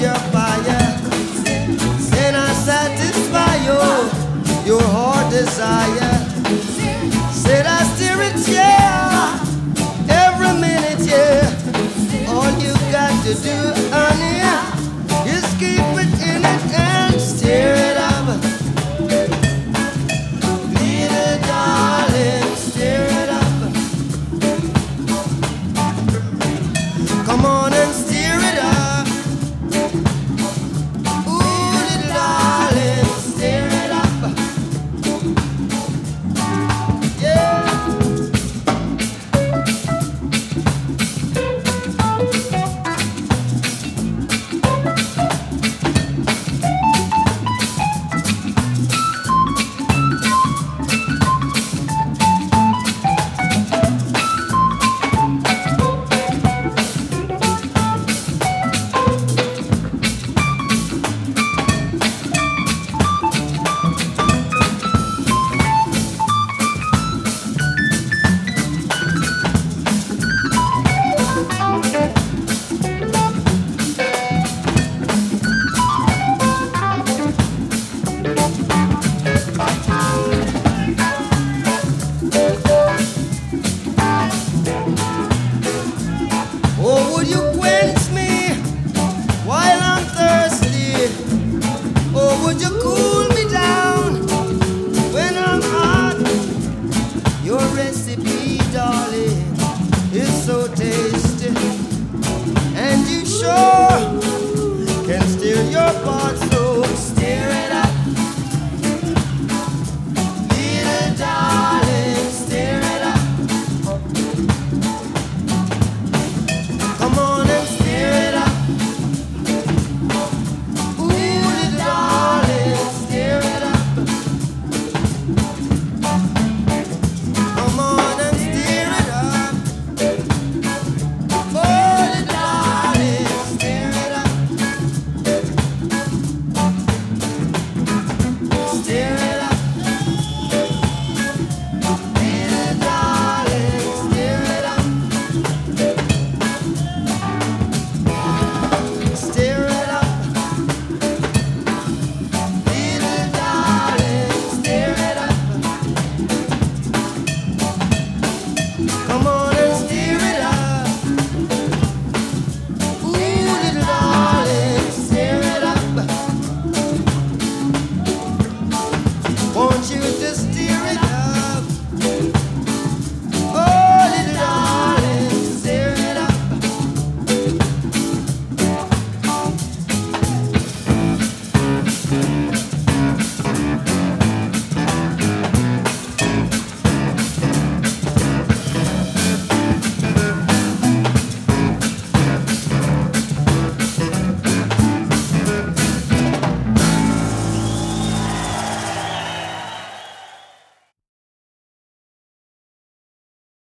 your fire. Then I satisfy your heart desire. Said I steer it, yeah, every minute, yeah. All you got to do, honey, is keep it in it and steer it up. Little darling, steer it up. Come on and steer it up. Ooh, little darling, steer it up. Yeah. Oh, would you quench me while I'm thirsty? Oh, would you cool me down when I'm hot? Your recipe, darling, is so tasty, and you sure can steer your parts